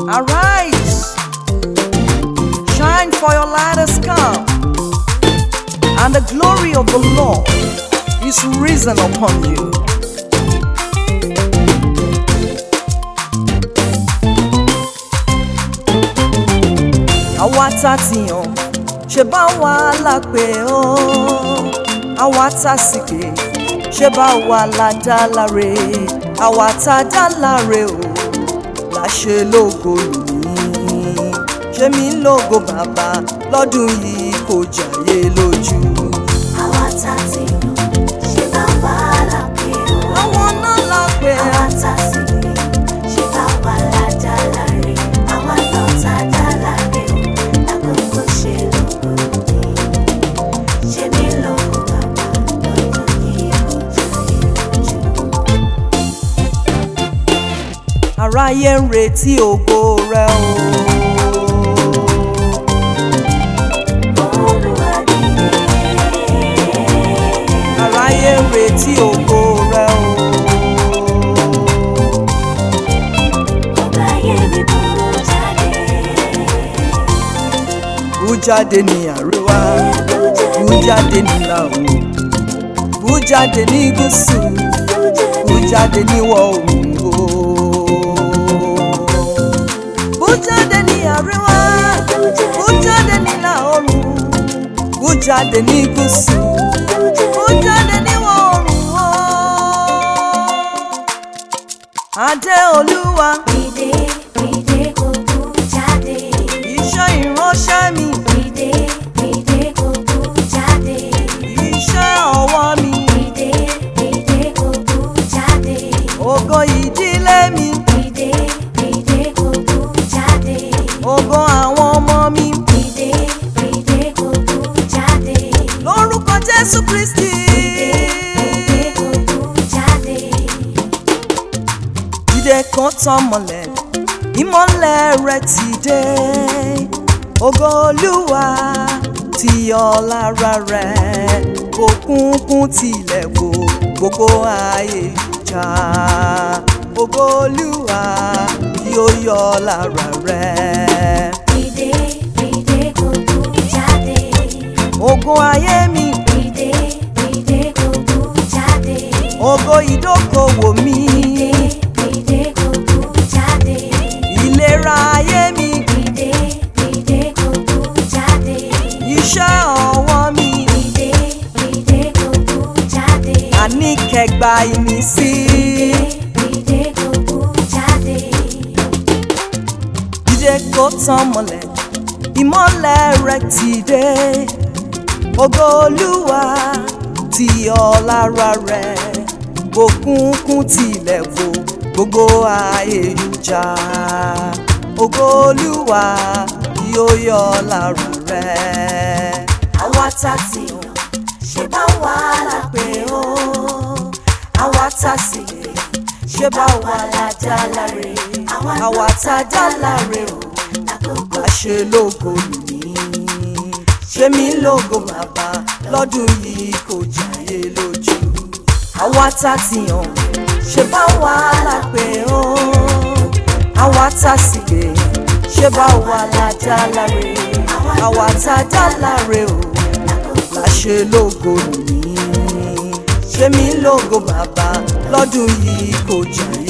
Arise, shine, for your light has come, and the glory of the Lord is risen upon you. Àwa tá ti yàn, ṣe bá wa la pè ọ́. Àwa tá sì pè, ṣe bá wa la dá láre. Àwa tá dá láre o, la ṣe lógo lónìí. Ṣé mi lógo bàbá lọ́dún yìí kò jàyé lójú. Àwa tá ti yàn, ṣe bá wa la pè ọ́. Àwọn náà la pè ọ́. Àwa tá sì pè, ṣe bá wa la dá láre. Àwa náà tá dá láre o, lákòókò ṣe lógo lónìí. Ṣé mi lógo bàbá lọ́dún yìí kò jàyé lójú. Aráyé ń retí ògo rẹ o. Olúwa dìde. Aráyé ń retí ògo rẹ o. Ọba ayé mi burú jáde. Bú jáde ní àríwá, bú jáde ní ìlà oòrùn, bú jáde ní gúúsù, bú jáde ní ìwọ̀ oòrùn o. Bú jáde ní àríwá, bú jáde ní ìlà oòrùn, bú jáde ní gúúsù, bú jáde ní ìwọ̀ oòrùn o. Adé Olúwa, Dìde, dìde kó bú jáde. iṣẹ́ ìránṣẹ́ mi, Dìde, dìde kó bú jáde. iṣẹ́ ọwọ́ mi, Dìde, dìde kó bú jáde. ògo ìdílé mi, Dìde, dìde kó bú jáde. ògo àwọn ọmọ mi, Dìde, dìde kó bú jáde. lórúkọ Jésù Kristi. Dìde kó bú jáde. Dìde kan tàn mọ́lẹ̀, ìmọ́lẹ̀ rẹ̀ ti dé. Ògo Olúwa ti yọ lára rẹ̀, òkùnkùn tilẹ̀ wó gbogbo ayé já. Ògo Olúwa yóò yọ lára rẹ̀. Dìde, dìde kó bú jáde. Ògo ayé mi, Dìde, dìde kó bú jáde. ògo ìdókòwò mi, Dìde, dìde kó bú jáde. ìlera ayé mi, Dìde, dìde kó bú jáde. iṣẹ́ ọwọ́ mi, Dìde, dìde kó bú jáde. àní kẹgbà ìmísí. Dìde kó bú jáde. Dìde kó tàn mọ́lẹ̀, ìmọ́lẹ̀ rẹ̀ ti dé. Ògo Olúwa ti yọ lára rẹ̀, òkùnkùn tilẹ̀ wó gbogbo ayé já. Ògo Olúwa yóò yọ lára rẹ̀. Àwa tá ti yàn, ṣe bá wa la pè ọ́. Àwa tá sì pè, ṣe bá wa la dá láre. Àwa tá dá láre o, Lákòókò la ṣe lógo lónìí. Ṣé mi lógo bàbá lọ́dún yìí kò jàyé lójú. Àwa tá ti yàn, ṣe bá wa la pè ọ́. Àwa tá sì pè, ṣe bá wa la dá láre. Àwa tá dá láre o, la ṣe lógo lónìí. Ṣé mi lógo bàbá lọ́dún yìí kò jàyé